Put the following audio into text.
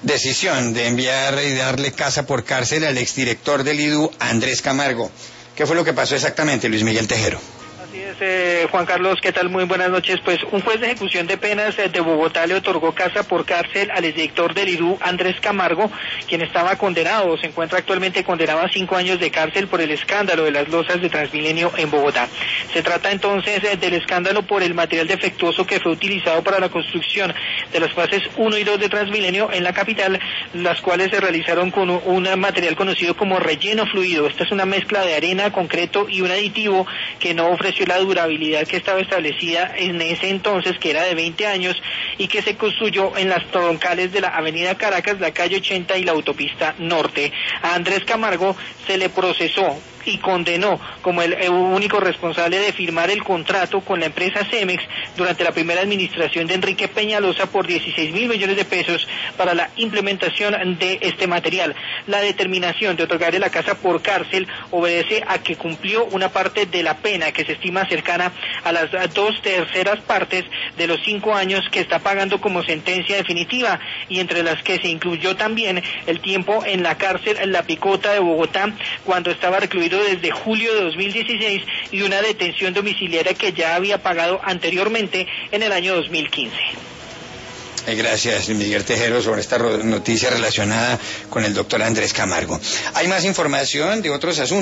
decisión de enviar y darle casa por cárcel al exdirector del IDU, Andrés Camargo. ¿Qué fue lo que pasó exactamente, Luis Miguel Tejero? Así es, Juan Carlos, ¿qué tal? Muy buenas noches. Pues un juez de ejecución de penas de Bogotá le otorgó casa por cárcel al exdirector del IDU, Andrés Camargo, quien estaba condenado, o se encuentra actualmente condenado a 5 años de cárcel por el escándalo de las losas de Transmilenio en Bogotá. Se trata entonces del escándalo por el material defectuoso que fue utilizado para la construcción de las fases 1 y 2 de Transmilenio en la capital, las cuales se realizaron con un material conocido como relleno fluido. Esta es una mezcla de arena, concreto y un aditivo que no ofreció la durabilidad que estaba establecida en ese entonces, que era de 20 años, y que se construyó en las troncales de la avenida Caracas, la calle 80 y la autopista norte. A Andrés Camargo se le procesó y condenó como el único responsable de firmar el contrato con la empresa Cemex durante la primera administración de Enrique Peñalosa por 16.000 millones de pesos para la implementación de este material. La determinación de otorgarle la casa por cárcel obedece a que cumplió una parte de la pena que se estima cercana a las 2/3 partes de los 5 años que está pagando como sentencia definitiva, y entre las que se incluyó también el tiempo en la cárcel en La Picota de Bogotá, cuando estaba recluido desde julio de 2016, y una detención domiciliaria que ya había pagado anteriormente en el año 2015. Gracias, Miguel Tejero, sobre esta noticia relacionada con el doctor Andrés Camargo. Hay más información de otros asuntos.